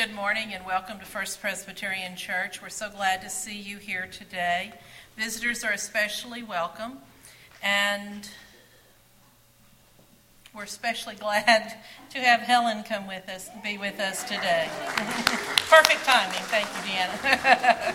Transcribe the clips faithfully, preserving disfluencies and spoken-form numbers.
good morning and welcome to First Presbyterian Church. We're so glad to see you here today. Visitors are especially welcome, and we're especially glad to have Helen come with us, be with us today. Perfect timing. Thank you, Deanna.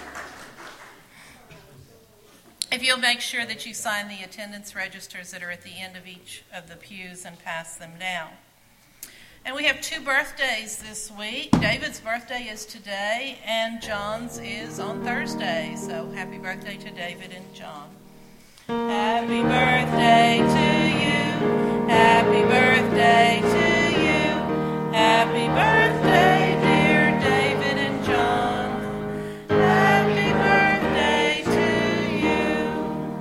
If you'll make sure that you sign the attendance registers that are at the end of each of the pews and pass them down. And we have two birthdays this week. David's birthday is today, and John's is on Thursday. So happy birthday to David and John. Happy birthday to you. Happy birthday to you. Happy birthday, dear David and John. Happy birthday to you.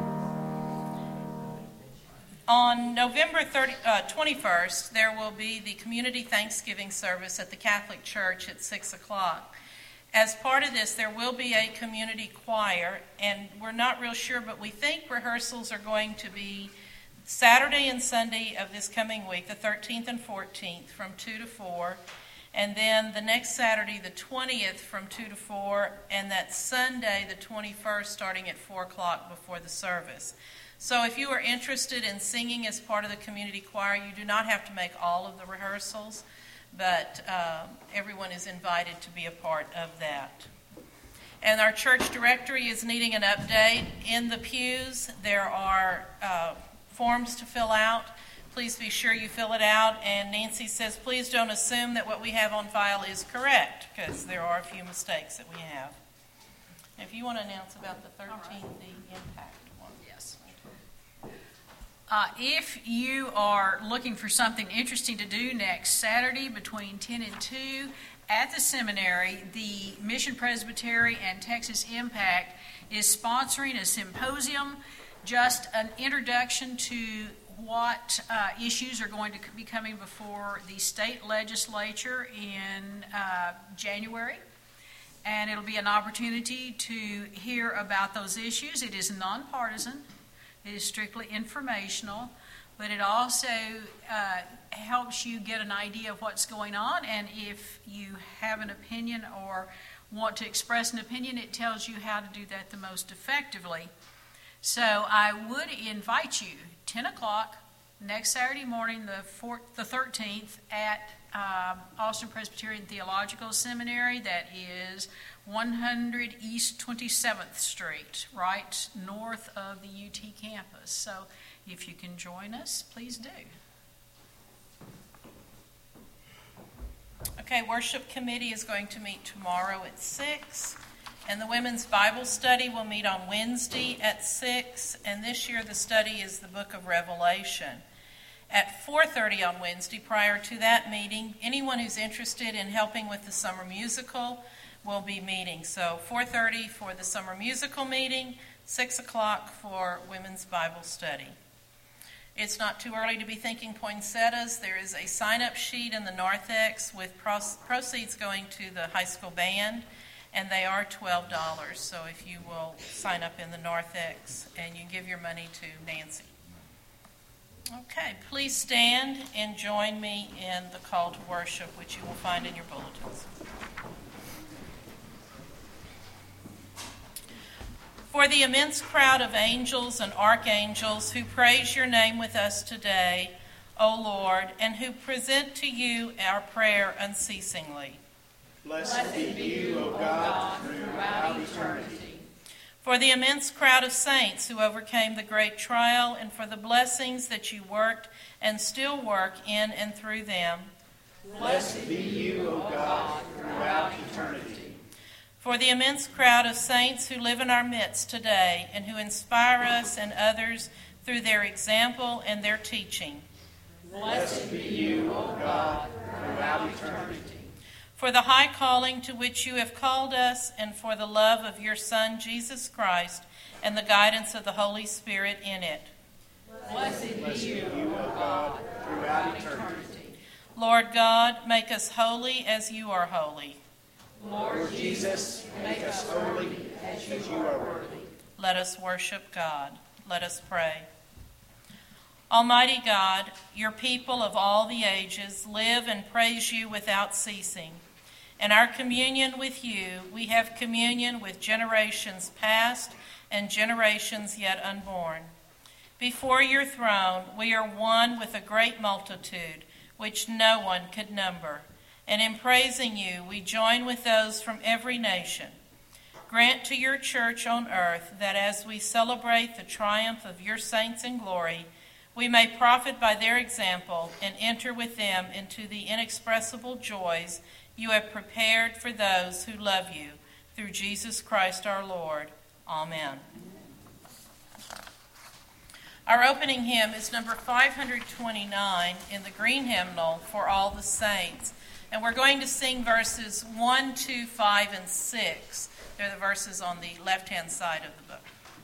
On November thirtieth, uh, twenty-first, there will be the Community Thanksgiving service at the Catholic Church at six o'clock. As part of this, there will be a community choir, and we're not real sure, but we think rehearsals are going to be Saturday and Sunday of this coming week, the thirteenth and fourteenth, from two to four, and then the next Saturday, the twentieth, from two to four, and that Sunday, the twenty-first, starting at four o'clock before the service. So if you are interested in singing as part of the community choir, you do not have to make all of the rehearsals, but um, everyone is invited to be a part of that. And our church directory is needing an update. In the pews, there are uh, forms to fill out. Please be sure you fill it out. And Nancy says, please don't assume that what we have on file is correct, because there are a few mistakes that we have. If you want to announce about the thirteenth, right. The impact. Uh, if you are looking for something interesting to do next Saturday between ten and two at the seminary, the Mission Presbytery and Texas Impact is sponsoring a symposium, just an introduction to what uh, issues are going to be coming before the state legislature in uh, January. And it'll be an opportunity to hear about those issues. It is nonpartisan. It is strictly informational, but it also uh, helps you get an idea of what's going on, and if you have an opinion or want to express an opinion, it tells you how to do that the most effectively. So I would invite you, ten o'clock, next Saturday morning, the fourth, the thirteenth, at um, Austin Presbyterian Theological Seminary. That is one hundred East twenty-seventh Street, right north of the U T campus. So if you can join us, please do. Okay, worship committee is going to meet tomorrow at six, and the women's Bible study will meet on Wednesday at six, and this year the study is the book of Revelation. At four thirty on Wednesday, prior to that meeting, anyone who's interested in helping with the summer musical will be meeting. So four thirty for the summer musical meeting, six o'clock for women's Bible study. It's not too early to be thinking poinsettias. There is a sign-up sheet in the narthex with proceeds going to the high school band, and they are twelve dollars. So if you will sign up in the narthex, and you give your money to Nancy. Okay, please stand and join me in the call to worship, which you will find in your bulletins. For the immense crowd of angels and archangels who praise your name with us today, O Lord, and who present to you our prayer unceasingly. Blessed be you, O God, throughout eternity. For the immense crowd of saints who overcame the great trial, and for the blessings that you worked and still work in and through them. Blessed be you, O God, throughout eternity. For the immense crowd of saints who live in our midst today and who inspire us and others through their example and their teaching. Blessed be you, O God, throughout eternity. For the high calling to which you have called us, and for the love of your Son, Jesus Christ, and the guidance of the Holy Spirit in it. Blessed be you, O God, throughout eternity. Lord God, make us holy as you are holy. Lord Jesus, make us holy as you are worthy. Let us worship God. Let us pray. Almighty God, your people of all the ages live and praise you without ceasing. In our communion with you, we have communion with generations past and generations yet unborn. Before your throne, we are one with a great multitude, which no one could number. And in praising you, we join with those from every nation. Grant to your church on earth that as we celebrate the triumph of your saints in glory, we may profit by their example and enter with them into the inexpressible joys you have prepared for those who love you, through Jesus Christ our Lord. Amen. Our opening hymn is number five twenty-nine in the green hymnal, For All the Saints. And we're going to sing verses one, two, five, and six. They're the verses on the left-hand side of the book.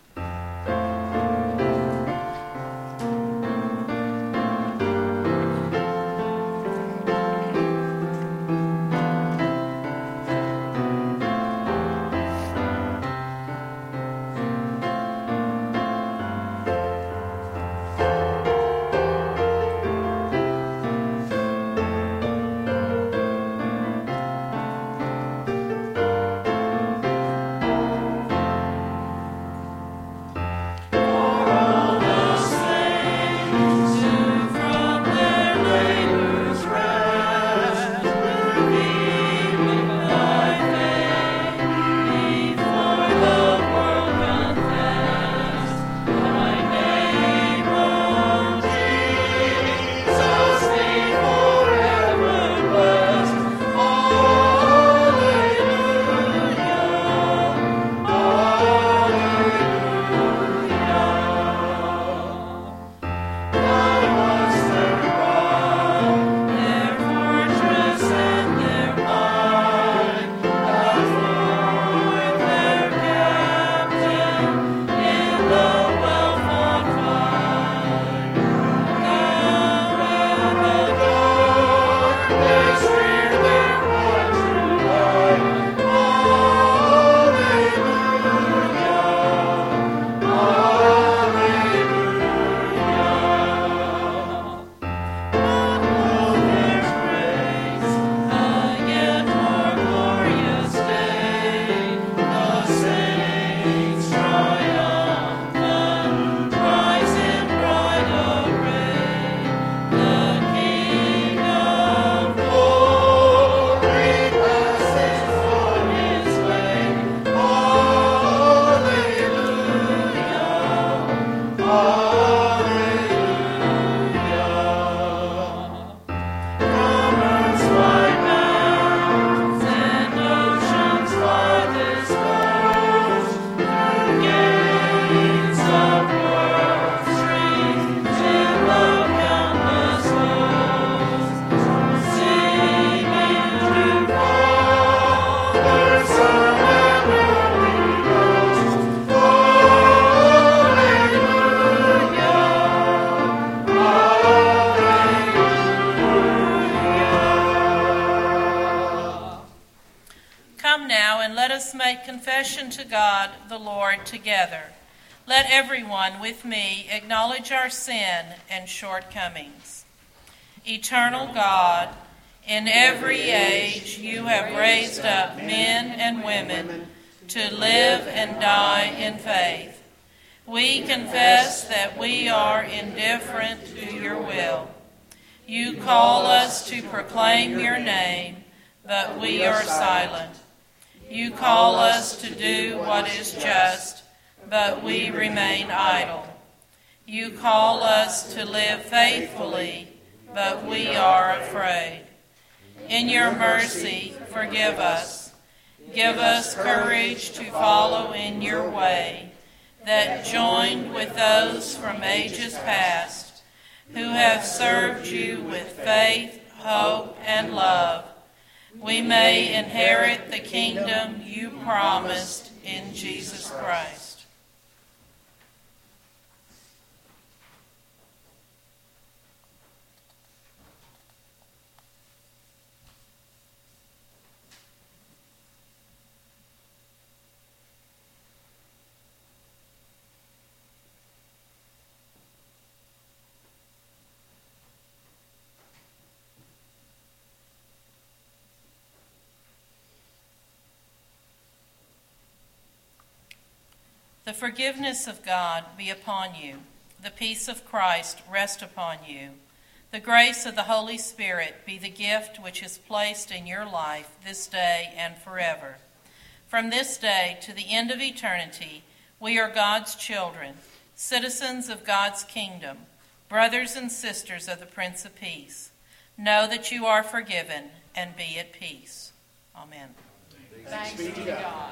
Confession to God the Lord together. Let everyone with me acknowledge our sin and shortcomings. Eternal God, in every age you have raised up men and women to live and die in faith. We confess that we are indifferent to your will. You call us to proclaim your name, but we are silent. You call us to do what is just, but we remain idle. You call us to live faithfully, but we are afraid. In your mercy, forgive us. Give us courage to follow in your way, that joined with those from ages past, who have served you with faith, hope, and love, we may inherit the kingdom you promised in Jesus Christ. The forgiveness of God be upon you. The peace of Christ rest upon you. The grace of the Holy Spirit be the gift which is placed in your life this day and forever. From this day to the end of eternity, we are God's children, citizens of God's kingdom, brothers and sisters of the Prince of Peace. Know that you are forgiven and be at peace. Amen. Thanks be to God.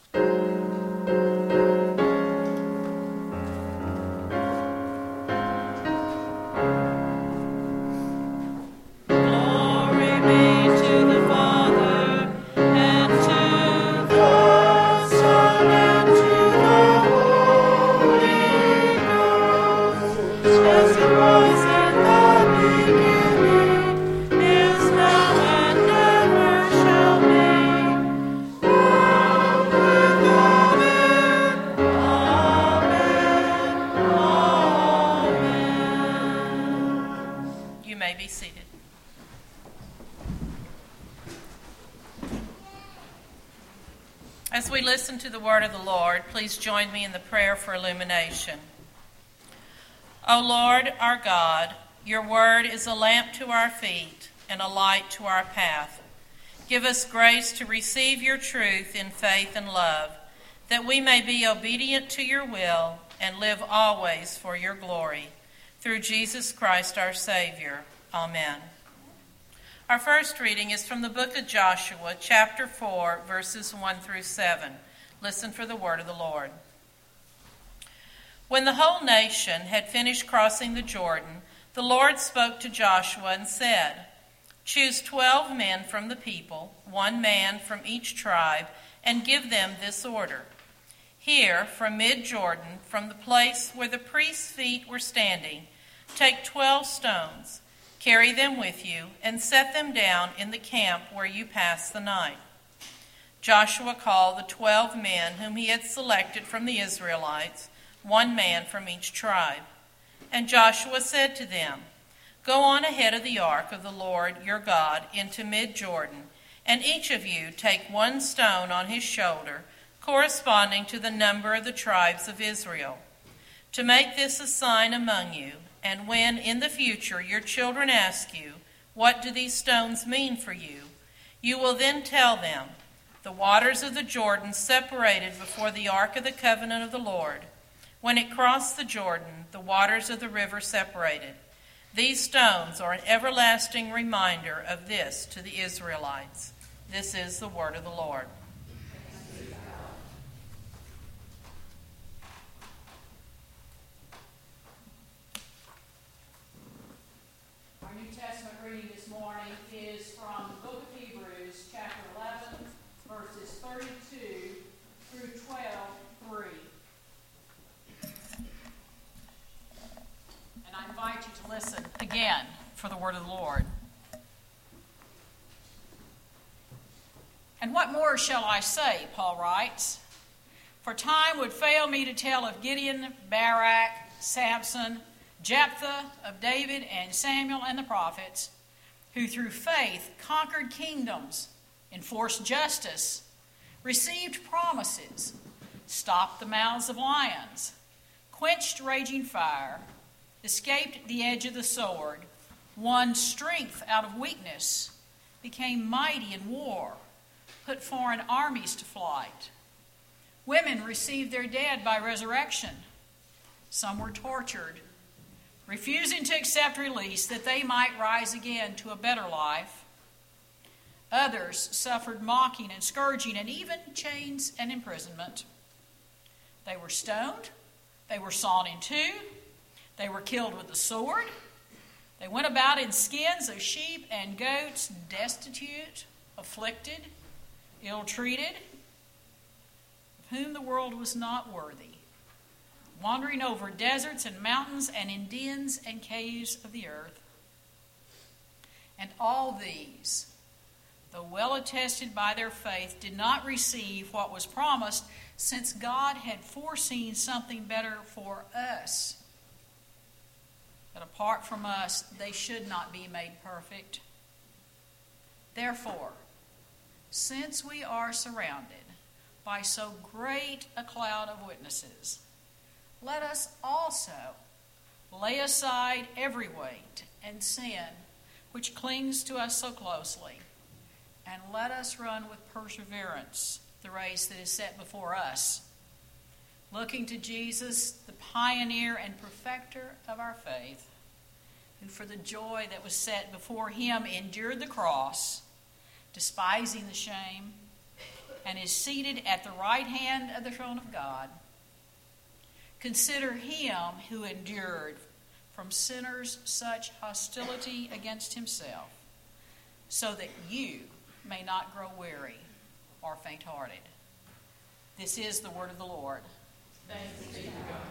As we listen to the word of the Lord, please join me in the prayer for illumination. O Lord, our God, your word is a lamp to our feet and a light to our path. Give us grace to receive your truth in faith and love, that we may be obedient to your will and live always for your glory. Through Jesus Christ our Savior. Amen. Our first reading is from the book of Joshua, chapter four, verses one through seven. Listen for the word of the Lord. When the whole nation had finished crossing the Jordan, the Lord spoke to Joshua and said, "Choose twelve men from the people, one man from each tribe, and give them this order. Here, from mid-Jordan, from the place where the priest's feet were standing, take twelve stones. Carry them with you, and set them down in the camp where you pass the night." Joshua called the twelve men whom he had selected from the Israelites, one man from each tribe. And Joshua said to them, "Go on ahead of the ark of the Lord your God into mid-Jordan, and each of you take one stone on his shoulder, corresponding to the number of the tribes of Israel, to make this a sign among you. And when in the future your children ask you, 'What do these stones mean for you?' you will then tell them, 'The waters of the Jordan separated before the ark of the covenant of the Lord. When it crossed the Jordan, the waters of the river separated. These stones are an everlasting reminder of this to the Israelites." This is the word of the Lord. Reading this morning is from the book of Hebrews, chapter eleven, verses thirty-two through twelve three. And I invite you to listen again for the word of the Lord. "And what more shall I say?" Paul writes. "For time would fail me to tell of Gideon, Barak, Samson, Jephthah, of David and Samuel and the prophets, who through faith conquered kingdoms, enforced justice, received promises, stopped the mouths of lions, quenched raging fire, escaped the edge of the sword, won strength out of weakness, became mighty in war, put foreign armies to flight. Women received their dead by resurrection. Some were tortured, refusing to accept release that they might rise again to a better life. Others suffered mocking and scourging and even chains and imprisonment. They were stoned. They were sawn in two. They were killed with the sword. They went about in skins of sheep and goats, destitute, afflicted, ill-treated, of whom the world was not worthy, wandering over deserts and mountains and in dens and caves of the earth. And all these, though well attested by their faith, did not receive what was promised, since God had foreseen something better for us. But apart from us, they should not be made perfect. Therefore, since we are surrounded by so great a cloud of witnesses, let us also lay aside every weight and sin which clings to us so closely, and let us run with perseverance the race that is set before us, looking to Jesus, the pioneer and perfecter of our faith, who for the joy that was set before him endured the cross, despising the shame, and is seated at the right hand of the throne of God. Consider him who endured from sinners such hostility against himself, so that you may not grow weary or faint-hearted. This is the word of the Lord. Thanks be to God.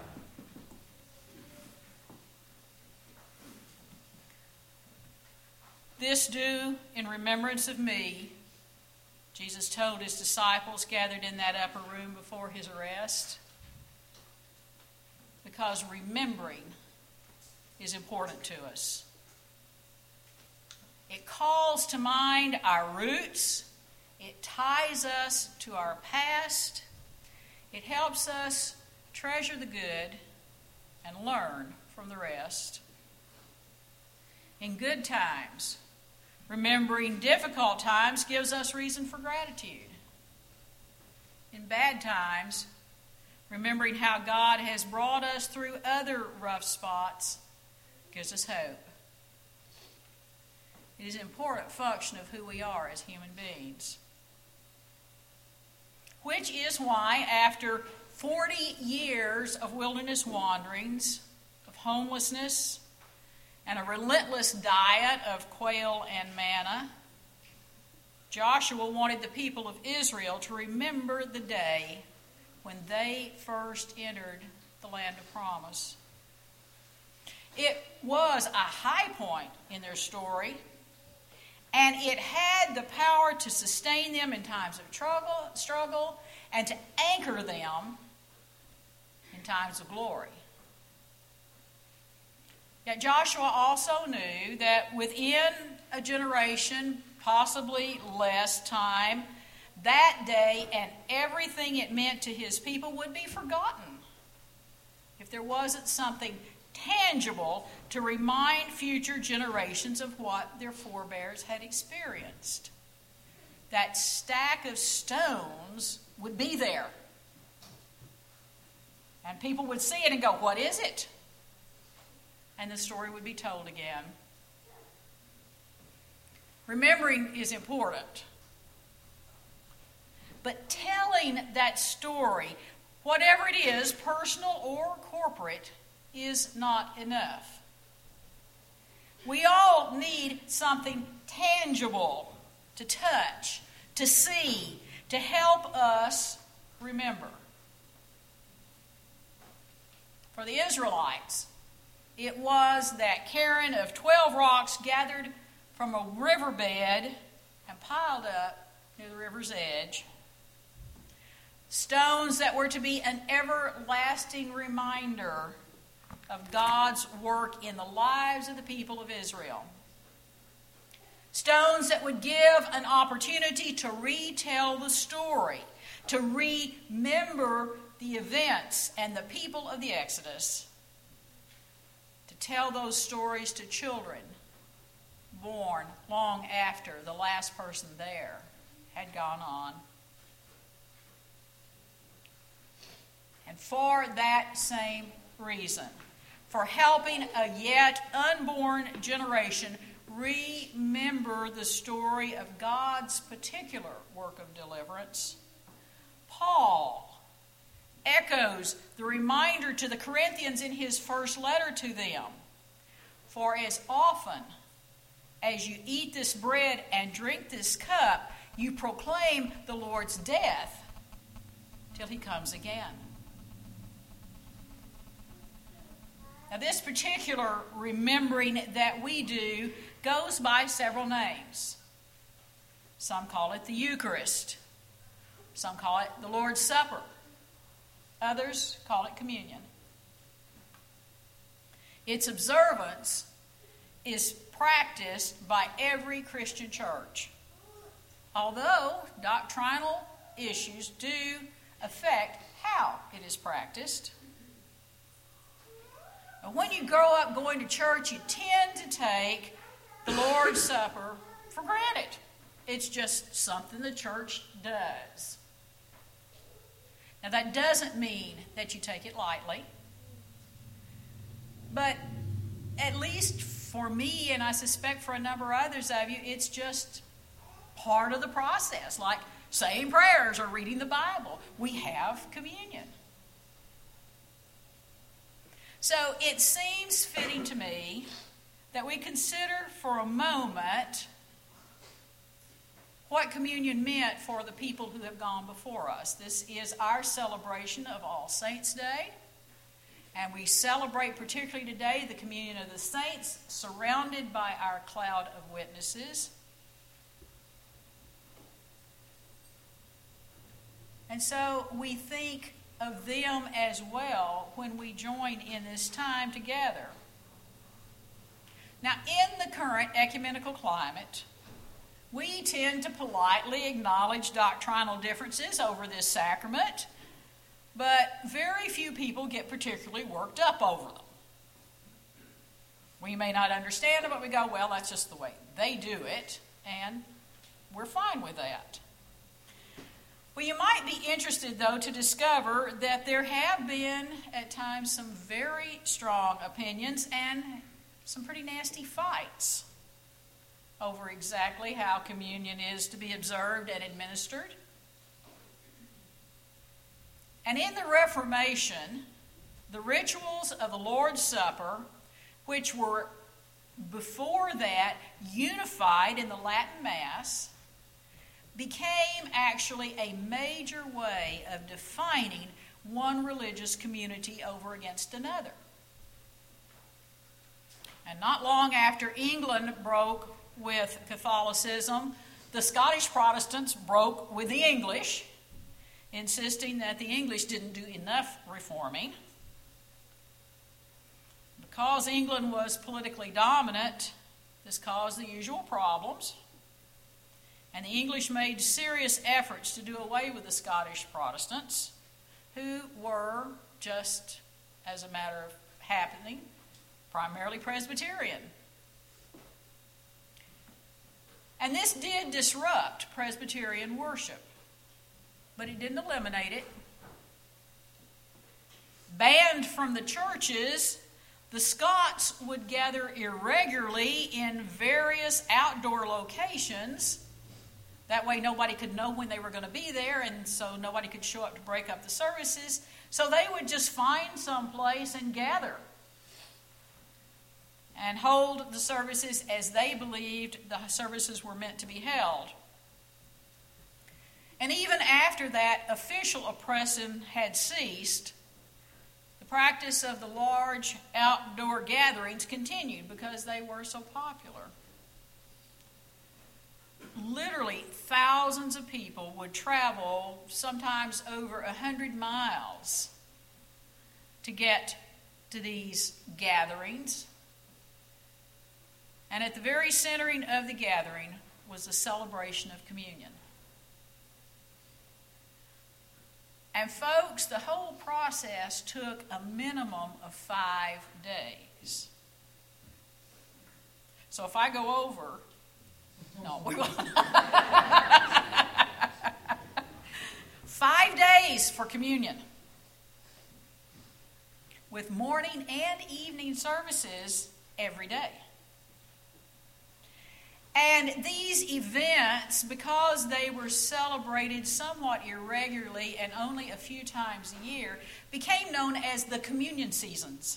This do in remembrance of me, Jesus told his disciples gathered in that upper room before his arrest, because remembering is important to us. It calls to mind our roots. It ties us to our past. It helps us treasure the good and learn from the rest. In good times, remembering difficult times gives us reason for gratitude. In bad times, remembering how God has brought us through other rough spots gives us hope. It is an important function of who we are as human beings. Which is why, after forty years of wilderness wanderings, of homelessness, and a relentless diet of quail and manna, Joshua wanted the people of Israel to remember the day when they first entered the land of promise. It was a high point in their story, and it had the power to sustain them in times of struggle, struggle and to anchor them in times of glory. Yet Joshua also knew that within a generation, possibly less time, that day and everything it meant to his people would be forgotten if there wasn't something tangible to remind future generations of what their forebears had experienced. That stack of stones would be there. And people would see it and go, "What is it?" And the story would be told again. Remembering is important. But telling that story, whatever it is, personal or corporate, is not enough. We all need something tangible to touch, to see, to help us remember. For the Israelites, it was that cairn of twelve rocks gathered from a riverbed and piled up near the river's edge. Stones that were to be an everlasting reminder of God's work in the lives of the people of Israel. Stones that would give an opportunity to retell the story, to remember the events and the people of the Exodus, to tell those stories to children born long after the last person there had gone on. And for that same reason, for helping a yet unborn generation remember the story of God's particular work of deliverance, Paul echoes the reminder to the Corinthians in his first letter to them. For as often as you eat this bread and drink this cup, you proclaim the Lord's death till he comes again. Now, this particular remembering that we do goes by several names. Some call it the Eucharist. Some call it the Lord's Supper. Others call it communion. Its observance is practiced by every Christian church. Although doctrinal issues do affect how it is practiced. But when you grow up going to church, you tend to take the Lord's Supper for granted. It's just something the church does. Now, that doesn't mean that you take it lightly. But at least for me, and I suspect for a number of others of you, it's just part of the process. Like saying prayers or reading the Bible. We have communion. So it seems fitting to me that we consider for a moment what communion meant for the people who have gone before us. This is our celebration of All Saints' Day. And we celebrate particularly today the communion of the saints, surrounded by our cloud of witnesses. And so we think of them as well when we join in this time together. Now, in the current ecumenical climate, we tend to politely acknowledge doctrinal differences over this sacrament, but very few people get particularly worked up over them. We may not understand it, but we go, well, that's just the way they do it, and we're fine with that. Well, you might be interested, though, to discover that there have been, at times, some very strong opinions and some pretty nasty fights over exactly how communion is to be observed and administered. And in the Reformation, the rituals of the Lord's Supper, which were before that unified in the Latin Mass, became actually a major way of defining one religious community over against another. And not long after England broke with Catholicism, the Scottish Protestants broke with the English, insisting that the English didn't do enough reforming. Because England was politically dominant, this caused the usual problems. And the English made serious efforts to do away with the Scottish Protestants, who were, just as a matter of happening, primarily Presbyterian. And this did disrupt Presbyterian worship, but it didn't eliminate it. Banned from the churches, the Scots would gather irregularly in various outdoor locations. That way nobody could know when they were going to be there, and so nobody could show up to break up the services. So they would just find some place and gather and hold the services as they believed the services were meant to be held. And even after that official oppression had ceased, the practice of the large outdoor gatherings continued because they were so popular. Literally thousands of people would travel, sometimes over a hundred miles, to get to these gatherings. And at the very centering of the gathering was the celebration of communion. And folks, the whole process took a minimum of five days. So if I go over, no, we will. Five days for communion, with morning and evening services every day. And these events, because they were celebrated somewhat irregularly and only a few times a year, became known as the communion seasons.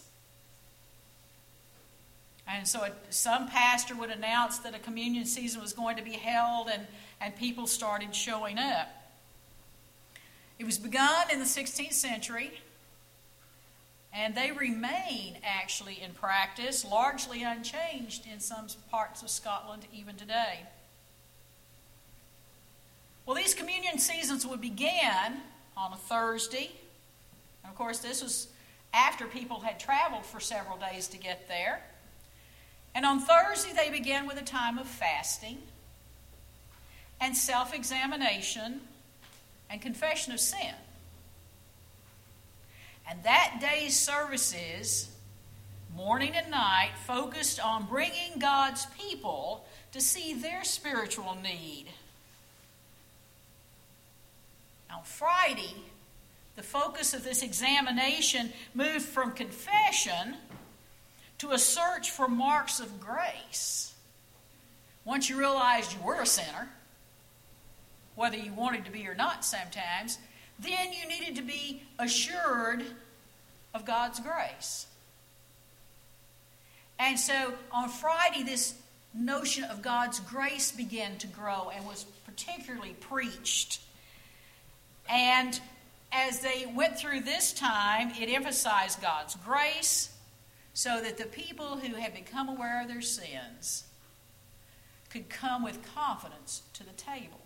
And so it, some pastor would announce that a communion season was going to be held, and, and people started showing up. It was begun in the sixteenth century, and they remain actually in practice, largely unchanged in some parts of Scotland even today. Well, these communion seasons would begin on a Thursday. And of course, this was after people had traveled for several days to get there. And on Thursday, they began with a time of fasting and self-examination and confession of sin. And that day's services, morning and night, focused on bringing God's people to see their spiritual need. On Friday, the focus of this examination moved from confession to a search for marks of grace. Once you realized you were a sinner, whether you wanted to be or not sometimes, then you needed to be assured of God's grace. And so on Friday, this notion of God's grace began to grow and was particularly preached. And as they went through this time, it emphasized God's grace so that the people who had become aware of their sins could come with confidence to the table.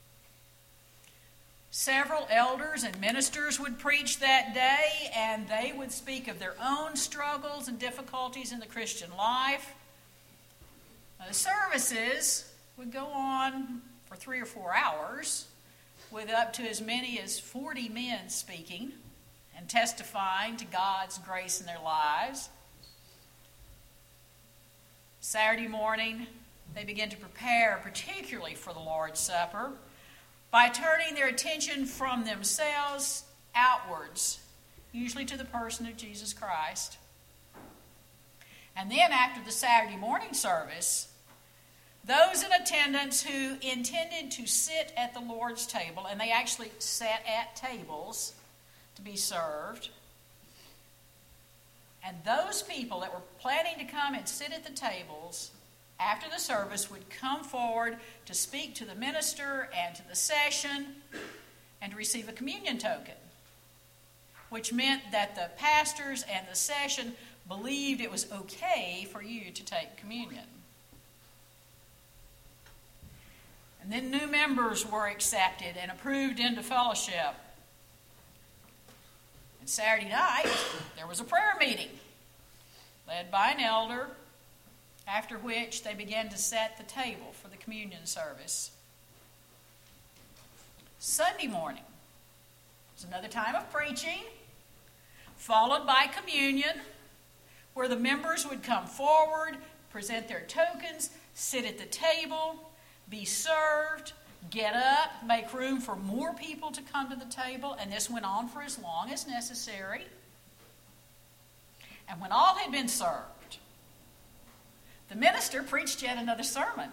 Several elders and ministers would preach that day, and they would speak of their own struggles and difficulties in the Christian life. The services would go on for three or four hours, with up to as many as forty men speaking and testifying to God's grace in their lives. Saturday morning, they began to prepare particularly for the Lord's Supper by turning their attention from themselves outwards, usually to the person of Jesus Christ. And then after the Saturday morning service, those in attendance who intended to sit at the Lord's table, and they actually sat at tables to be served, and those people that were planning to come and sit at the tables after the service would come forward to speak to the minister and to the session and to receive a communion token, which meant that the pastors and the session believed it was okay for you to take communion. And then new members were accepted and approved into fellowship. And Saturday night, there was a prayer meeting led by an elder, after which they began to set the table for the communion service. Sunday morning was another time of preaching, followed by communion, where the members would come forward, present their tokens, sit at the table, be served, get up, make room for more people to come to the table, and this went on for as long as necessary. And when all had been served, the minister preached yet another sermon.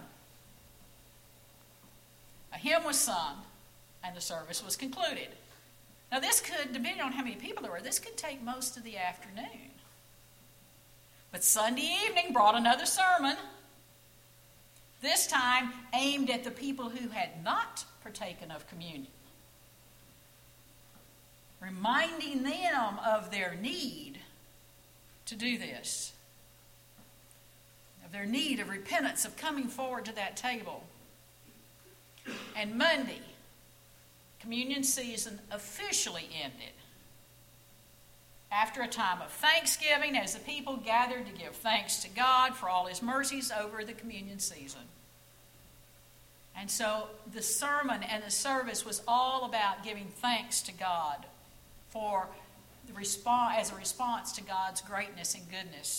A hymn was sung, and the service was concluded. Now this could, depending on how many people there were, this could take most of the afternoon. But Sunday evening brought another sermon, this time aimed at the people who had not partaken of communion, reminding them of their need to do this, of their need of repentance, of coming forward to that table. And Monday, communion season officially ended after a time of thanksgiving as the people gathered to give thanks to God for all his mercies over the communion season. And so the sermon and the service was all about giving thanks to God for the response, as a response to God's greatness and goodness.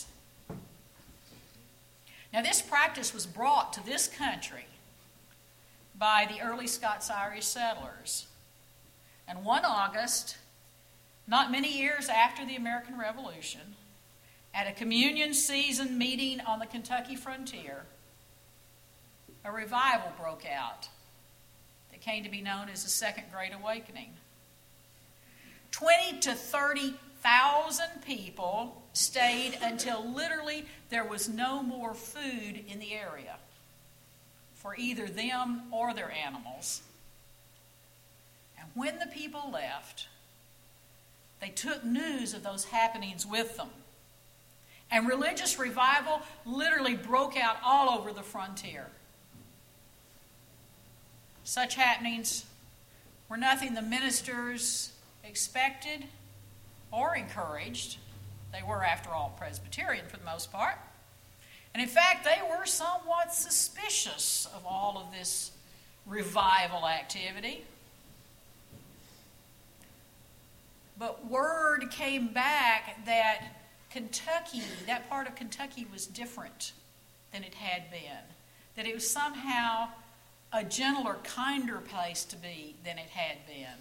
Now this practice was brought to this country by the early Scots-Irish settlers. And one August, not many years after the American Revolution, at a communion season meeting on the Kentucky frontier, a revival broke out that came to be known as the Second Great Awakening. Twenty to thirty thousand people stayed until literally there was no more food in the area for either them or their animals. And when the people left, they took news of those happenings with them. And religious revival literally broke out all over the frontier. Such happenings were nothing the ministers expected or encouraged. They were, after all, Presbyterian for the most part. And in fact, they were somewhat suspicious of all of this revival activity. But word came back that Kentucky, that part of Kentucky was different than it had been. That it was somehow a gentler, kinder place to be than it had been.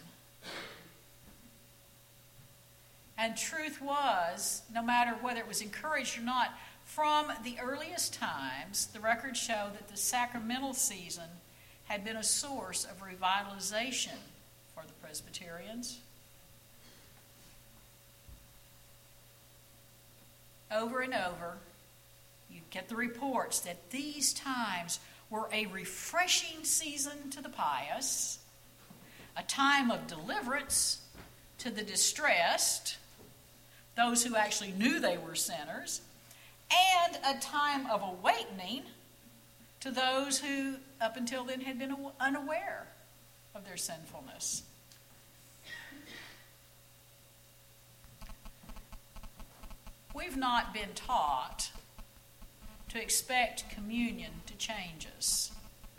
And truth was, no matter whether it was encouraged or not, from the earliest times, the records show that the sacramental season had been a source of revitalization for the Presbyterians. Over and over, you get the reports that these times were a refreshing season to the pious, a time of deliverance to the distressed, those who actually knew they were sinners, and a time of awakening to those who up until then had been unaware of their sinfulness. We've not been taught to expect communion to change us.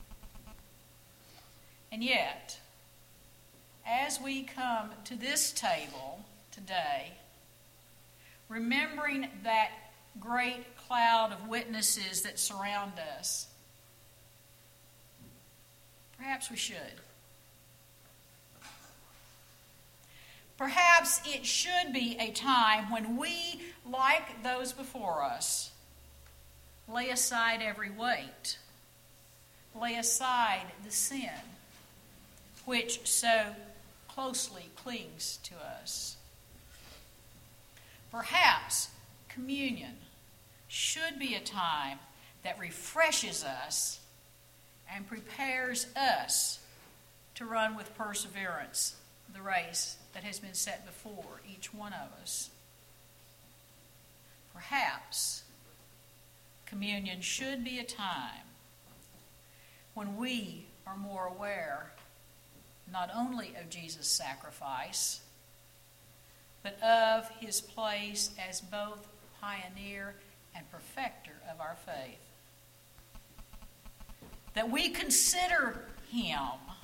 And yet, as we come to this table today, remembering that great cloud of witnesses that surround us, perhaps we should. Perhaps it should be a time when we, like those before us, lay aside every weight, lay aside the sin which so closely clings to us. Perhaps communion should be a time that refreshes us and prepares us to run with perseverance the race that has been set before each one of us. Perhaps communion should be a time when we are more aware not only of Jesus' sacrifice, but of his place as both pioneer and perfecter of our faith. That we consider him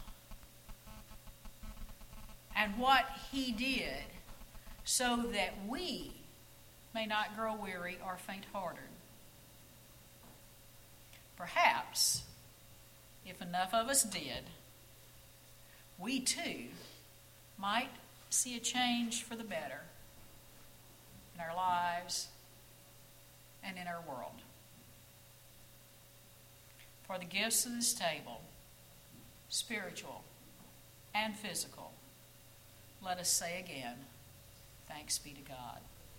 and what he did so that we may not grow weary or faint-hearted. Perhaps, if enough of us did, we too might see a change for the better in our lives and in our world. For the gifts of this table, spiritual and physical, let us say again, thanks be to God.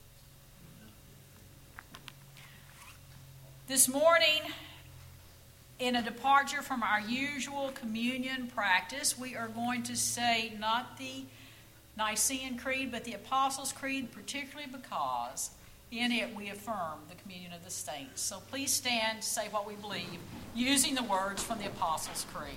This morning, in a departure from our usual communion practice, we are going to say not the Nicene Creed, but the Apostles' Creed, particularly because in it we affirm the communion of the saints. So please stand to say what we believe using the words from the Apostles' Creed.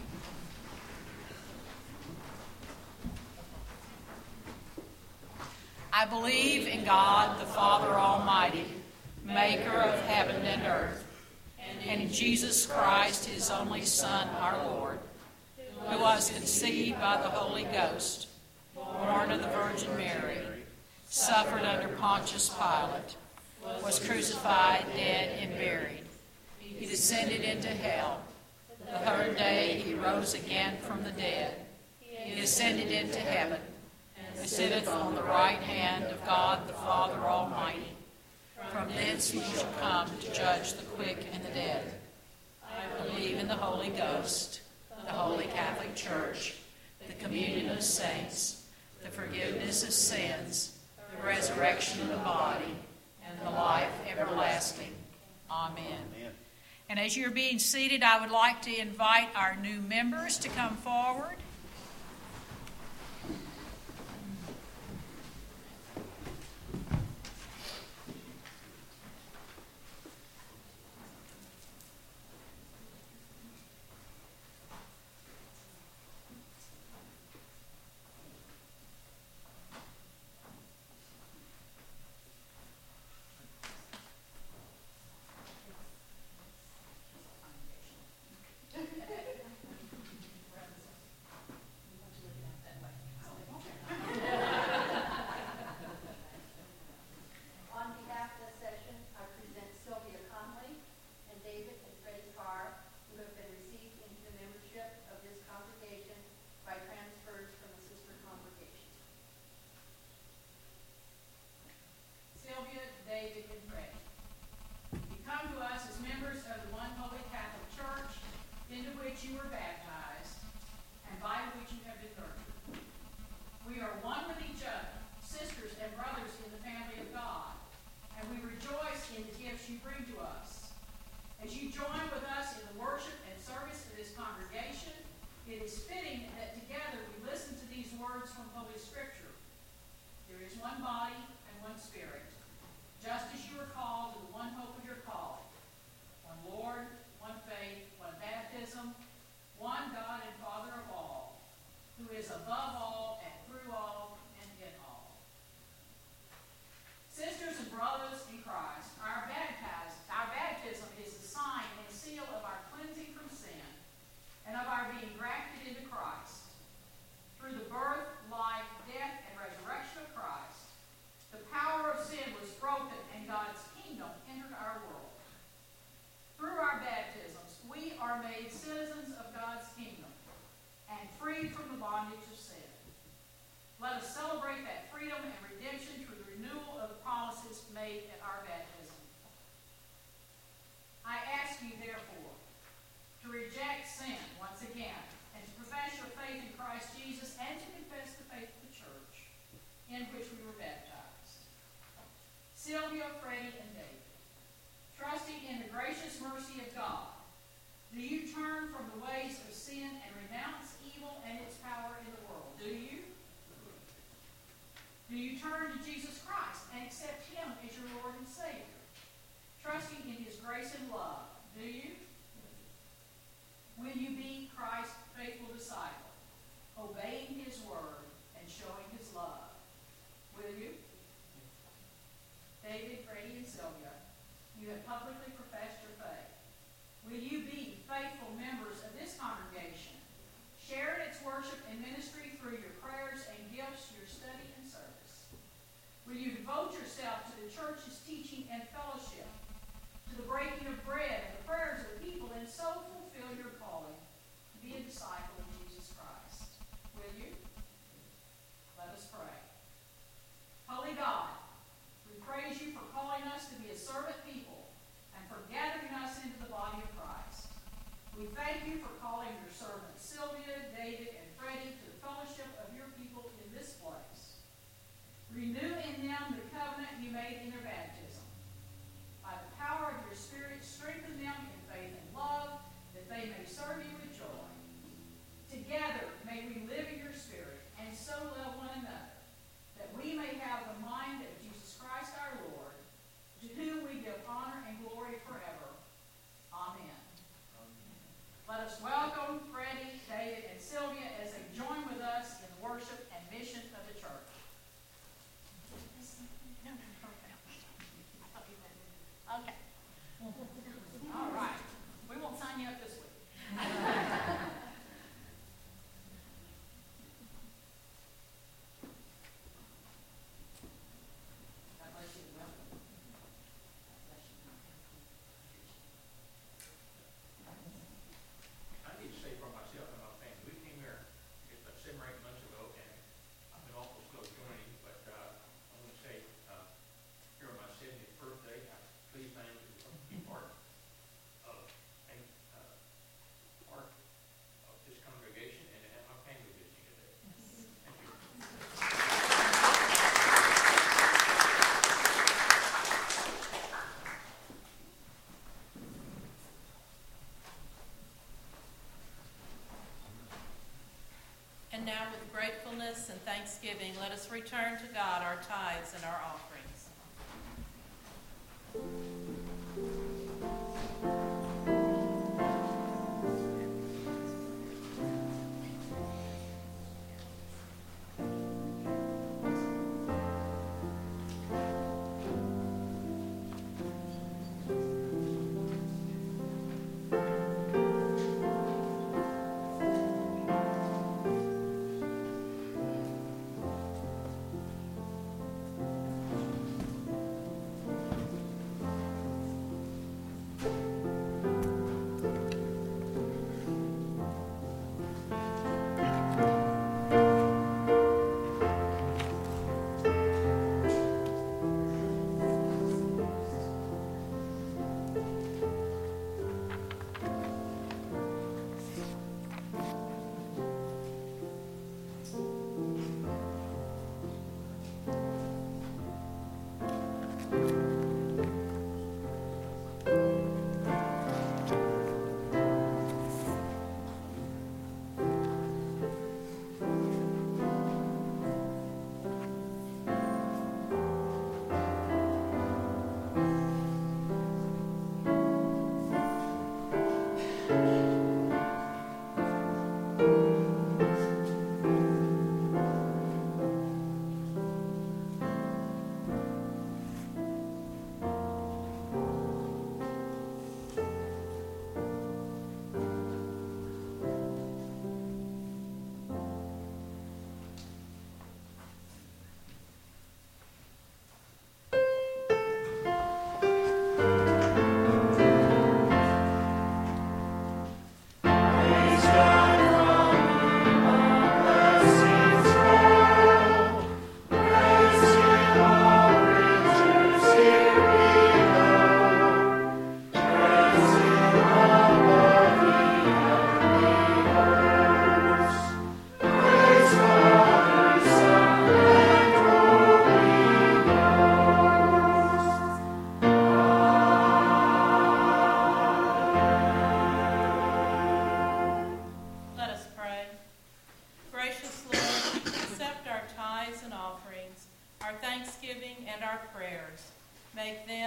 I believe in God, the Father Almighty, maker of heaven and earth, and in Jesus Christ, his only Son, our Lord, who was conceived by the Holy Ghost, born of the Virgin Mary, suffered under Pontius Pilate, was crucified, dead, and buried. He descended into hell. The third day he rose again from the dead. He ascended into heaven, and sitteth on the right hand of God the Father Almighty. From thence he shall come to judge the quick and the dead. I believe in the Holy Ghost, the Holy Catholic Church, the communion of saints, the forgiveness of sins, the resurrection of the body, and the life everlasting. Amen. Amen. And as you're being seated, I would like to invite our new members to come forward. into which you were baptized, and by which you have been nurtured. We are one with each other, sisters and brothers in the family of God, and we rejoice in the gifts you bring to us. As you join with us in the worship and service of this congregation, it is fitting that together we listen to these words from Holy Scripture. There is one body and one Spirit, just as you are called to the one hope of your calling. One Lord, one faith, one baptism, one God and Father of all, who is above all and through all and in all. Sisters and brothers in Christ, our baptized, our baptism is the sign and seal of our cleansing from sin and of our being grafted into Christ. Through the birth, life, death, and resurrection of Christ, the power of sin was broken and God's kingdom entered our world. Through our baptisms, we are made citizens of God's kingdom and freed from the bondage of sin. Let us celebrate that freedom and redemption through the renewal of the promises made at our baptism. I ask you, therefore, to reject sin once again, and to profess your faith in Christ Jesus, and to confess the faith of the church in which we were baptized. Sylvia, Freddie, and David, trusting in the gracious mercy of God, do you turn from the ways of sin and renounce evil and its power in the world? Do you? Do you turn to Jesus Christ and accept him as your Lord and Savior, trusting in his grace and love? Do you? Will you be Christ's faithful disciple, obeying his word and showing his love? Will you? David, Freddie, and Sylvia, you have publicly professed your faith. Will you be faithful members of this congregation, share in its worship and ministry through your prayers and gifts, your study and service? Will you devote yourself to the church's teaching and fellowship, to the breaking of bread and the prayers of the people, and so fulfill your calling to be a disciple of Jesus Christ? Will you? Let us pray. Holy God, we praise you for calling us to be a servant people and for gathering us into the body of Christ. We thank you for calling your servants Sylvia, David, and Freddie to the fellowship of your people in this place. Renew in them the covenant you made in their baptism. By the power of your Spirit, strengthen them in faith and love, that they may serve you with joy. Together may we live in your Spirit, and so love one another, that we may have the mind of Jesus Christ our Lord, to whom we give honor and glory forever. Amen. Let us welcome Freddie, David, and Sylvia as they join with us in the worship and mission of the church. Okay. All right. We won't sign you up this week. God bless you. Welcome. God bless you. I need to say for myself and my family, we came here just about seven or eight months ago, and I've been awful slow joining, but uh, I want to say, uh, here on my seventieth birthday, I please thank you for being part of, and, uh, part of this congregation, and to have my family with you today. Thank you. And now with gratefulness and thanksgiving, let us return to God our tithes and our offerings.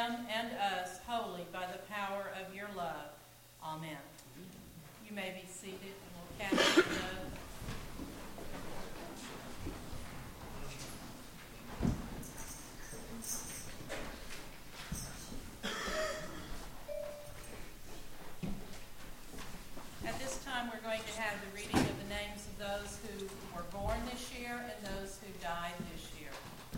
them and us wholly by the power of your love. Amen. You may be seated, and we'll cast the oath. At this time, we're going to have the reading of the names of those who were born this year and those who died this year.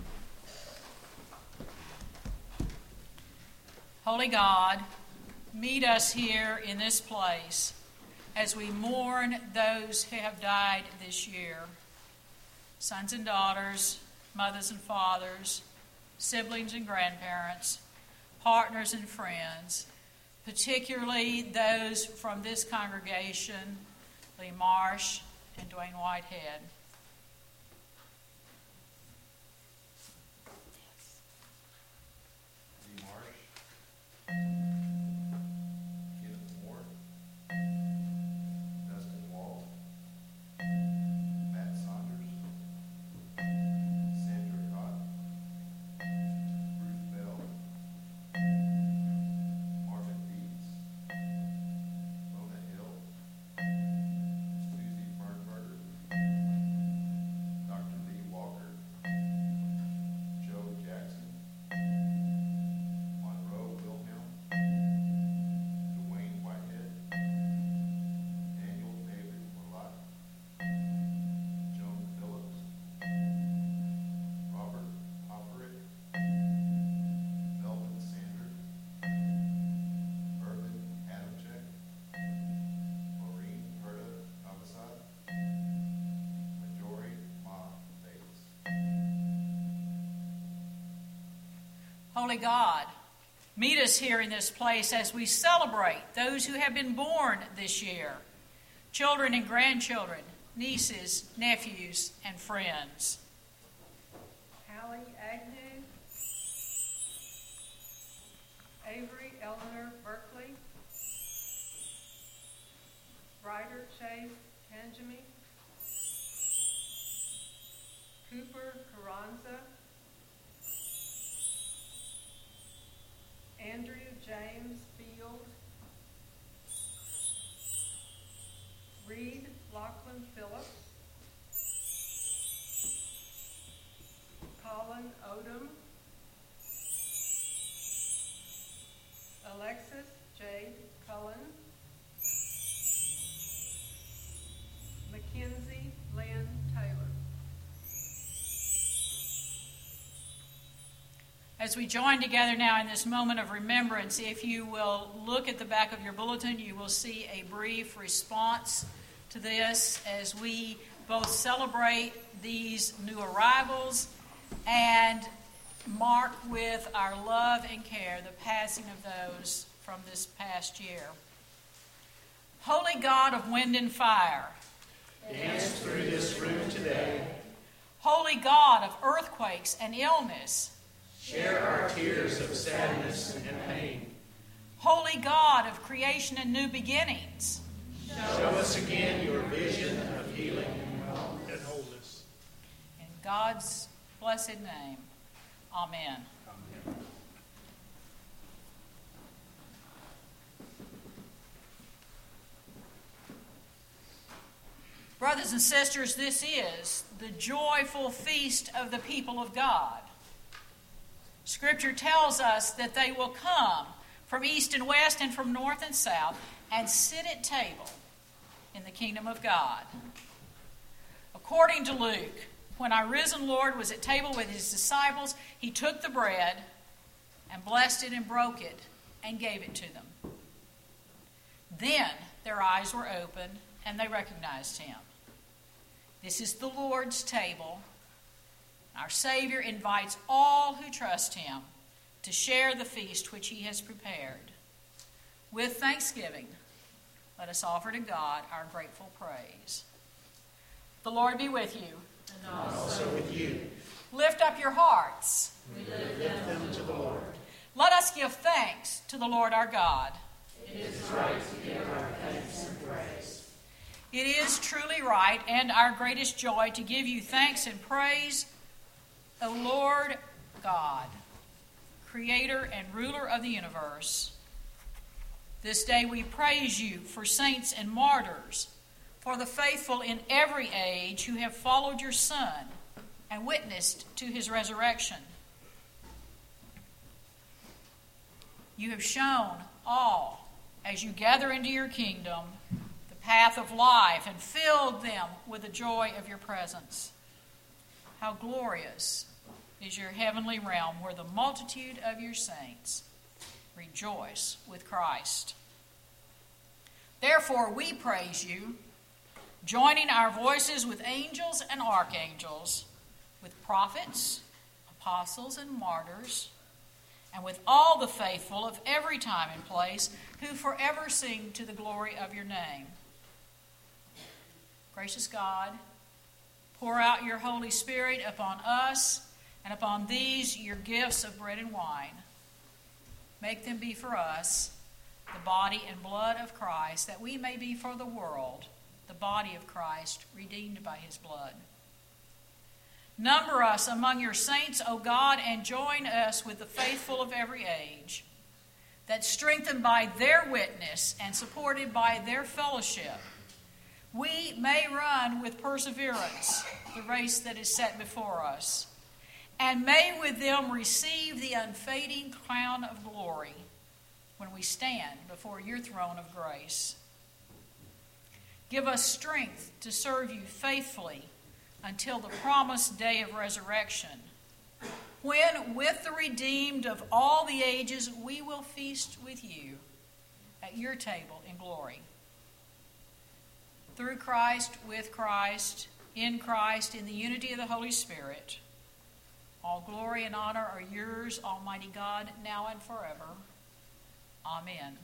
Holy God, meet us here in this place as we mourn those who have died this year. Sons and daughters, mothers and fathers, siblings and grandparents, partners and friends, particularly those from this congregation, Lee Marsh and Dwayne Whitehead. Lee Marsh, Kenneth Moore, Dustin Wall, Matt Saunders, Sandra Cott, Bruce Bell, Marvin Deeds, Mona Hill, Susie Fernberger, Doctor Lee Walker, Joe Jackson, Monroe Wilhelm, Dwayne Whitehead, Daniel David Willott, Joan Phillips, Robert Hopperick, Melvin Sanders, Irvin Adamczyk, Maureen Herta Avasad, Majori Ma Davis. Holy God, meet us here in this place as we celebrate those who have been born this year, children and grandchildren, nieces, nephews, and friends. Hallie Agnew, Avery Eleanor Berkeley, Ryder Chase Tanjami, Cooper Carranza, Andrew James Field, Reed Lachlan Phillips, Colin Odom, Alexis J. Cullen, Mackenzie Lynn Taylor. As we join together now in this moment of remembrance, if you will look at the back of your bulletin, you will see a brief response to this as we both celebrate these new arrivals and mark with our love and care the passing of those from this past year. Holy God of wind and fire, Dance through this room today. Holy God of earthquakes and illness, Share our tears of sadness and pain. Holy God of creation and new beginnings, Show us again your vision of healing and wholeness. in God's blessed name, amen. Brothers and sisters, this is the joyful feast of the people of God. Scripture tells us that they will come from east and west and from north and south and sit at table in the kingdom of God. According to Luke, when our risen Lord was at table with his disciples, he took the bread and blessed it and broke it and gave it to them. Then their eyes were opened and they recognized him. This is the Lord's table. Our Savior invites all who trust him to share the feast which he has prepared. With thanksgiving, let us offer to God our grateful praise. The Lord be with you. And also with you. Lift up your hearts. We lift them to the Lord. Let us give thanks to the Lord our God. It is right to give our thanks and praise. It is truly right and our greatest joy to give you thanks and praise, O Lord God, creator and ruler of the universe. This day we praise you for saints and martyrs, for the faithful in every age who have followed your Son and witnessed to his resurrection. You have shown all, as you gather into your kingdom, the path of life and filled them with the joy of your presence. How glorious is your heavenly realm where the multitude of your saints rejoice with Christ. Therefore we praise you, joining our voices with angels and archangels, with prophets, apostles, and martyrs, and with all the faithful of every time and place who forever sing to the glory of your name. Gracious God, pour out your Holy Spirit upon us and upon these your gifts of bread and wine. Make them be for us the body and blood of Christ, that we may be for the world the body of Christ, redeemed by his blood. Number us among your saints, O God, and join us with the faithful of every age, that strengthened by their witness and supported by their fellowship, we may run with perseverance the race that is set before us, and may with them receive the unfading crown of glory when we stand before your throne of grace. Give us strength to serve you faithfully until the promised day of resurrection, when with the redeemed of all the ages we will feast with you at your table in glory. Through Christ, with Christ, in Christ, in the unity of the Holy Spirit, all glory and honor are yours, Almighty God, now and forever. Amen.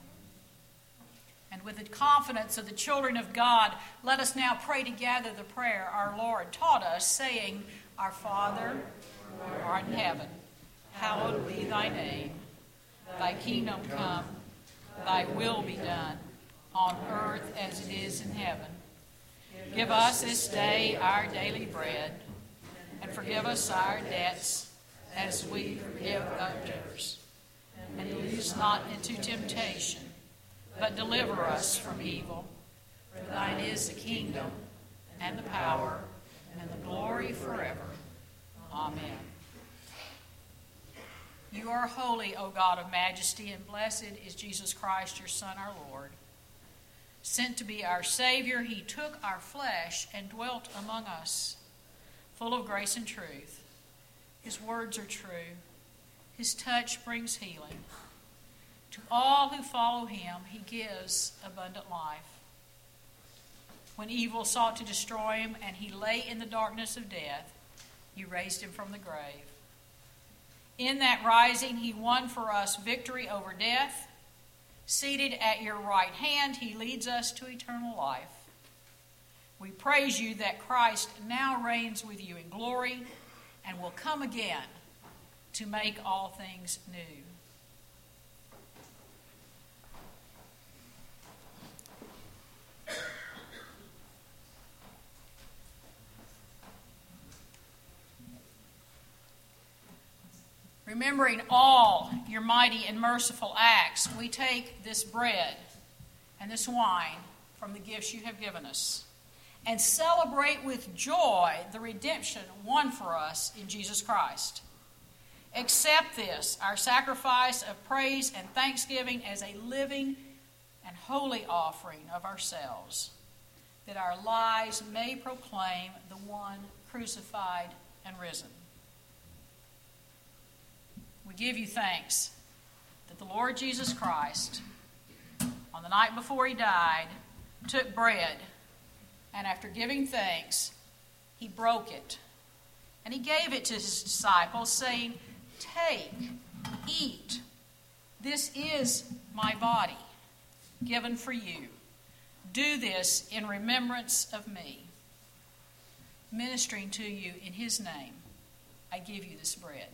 And with the confidence of the children of God, let us now pray together the prayer our Lord taught us, saying, Our Father, who art in heaven, hallowed be thy name. Thy kingdom come, thy will be done, on earth as it is in heaven. Give us this day our daily bread, and forgive us our debts as we forgive our debtors. And lead us not into temptation, but deliver us from evil. For thine is the kingdom, and the power, and the glory forever. Amen. You are holy, O God of majesty, and blessed is Jesus Christ, your Son, our Lord. Sent to be our Savior, he took our flesh and dwelt among us, full of grace and truth. His words are true. His touch brings healing. To all who follow him, he gives abundant life. When evil sought to destroy him and he lay in the darkness of death, you raised him from the grave. In that rising, he won for us victory over death. Seated at your right hand, he leads us to eternal life. We praise you that Christ now reigns with you in glory and will come again to make all things new. Remembering all your mighty and merciful acts, we take this bread and this wine from the gifts you have given us and celebrate with joy the redemption won for us in Jesus Christ. Accept this, our sacrifice of praise and thanksgiving, as a living and holy offering of ourselves, that our lives may proclaim the one crucified and risen. We give you thanks that the Lord Jesus Christ, on the night before he died, took bread, and after giving thanks, he broke it, and he gave it to his disciples, saying, Take, eat. This is my body, given for you. Do this in remembrance of me. Ministering to you in his name, I give you this bread.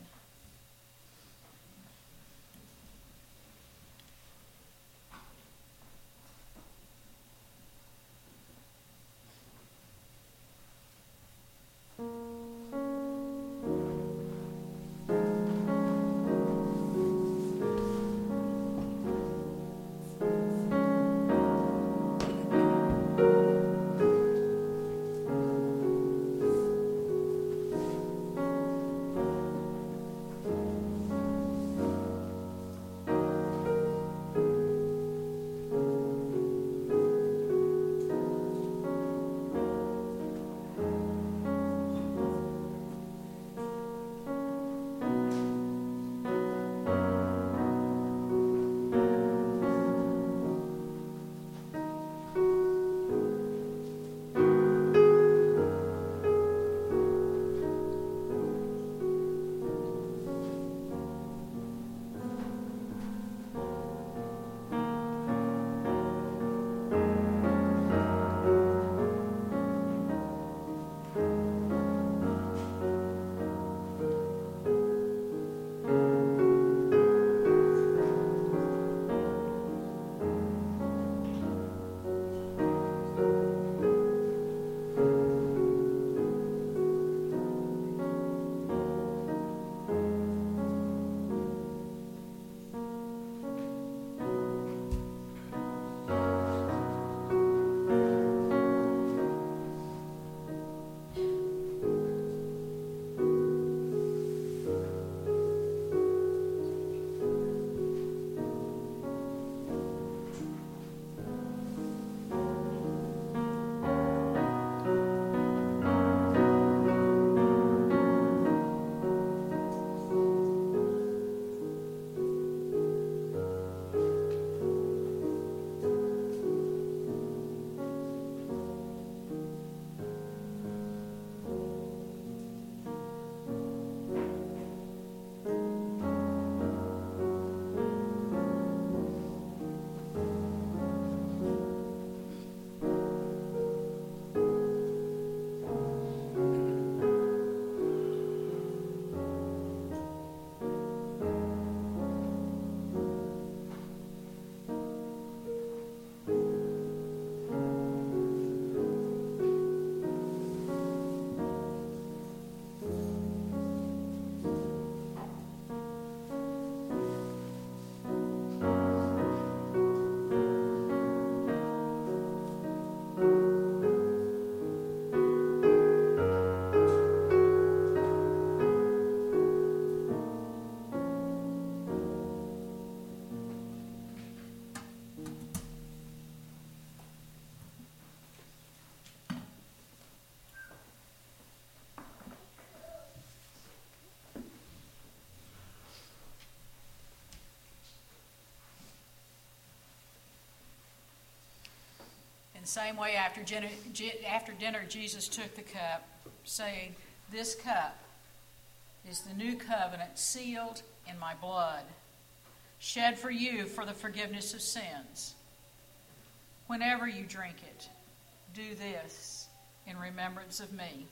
the same way, after dinner, after dinner, Jesus took the cup, saying, "This cup is the new covenant sealed in my blood, shed for you for the forgiveness of sins. Whenever you drink it, do this in remembrance of me."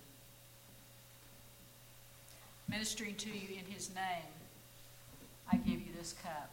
Ministering to you in his name, I give you this cup.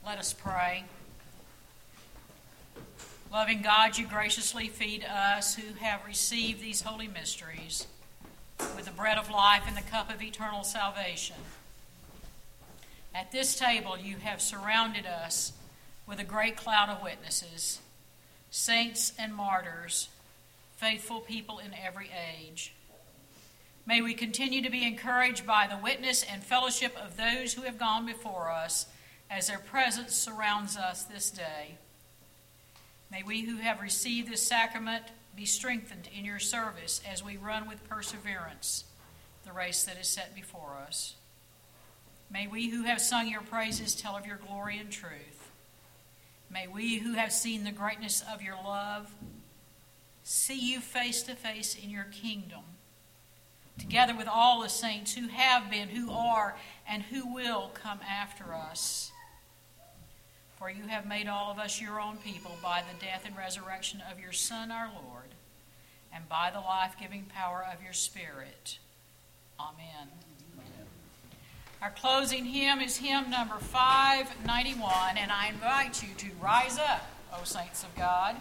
Let us pray. Loving God, you graciously feed us who have received these holy mysteries with the bread of life and the cup of eternal salvation. At this table you have surrounded us with a great cloud of witnesses, saints and martyrs, faithful people in every age. May we continue to be encouraged by the witness and fellowship of those who have gone before us as their presence surrounds us this day. May we who have received this sacrament be strengthened in your service as we run with perseverance the race that is set before us. May we who have sung your praises tell of your glory and truth. May we who have seen the greatness of your love see you face to face in your kingdom, together with all the saints who have been, who are, and who will come after us. For you have made all of us your own people by the death and resurrection of your Son, our Lord, and by the life-giving power of your Spirit. Amen. Our closing hymn is hymn number five ninety-one, and I invite you to rise up, O saints of God.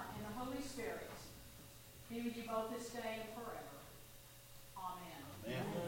Be with you both this day and forever. Amen. Amen.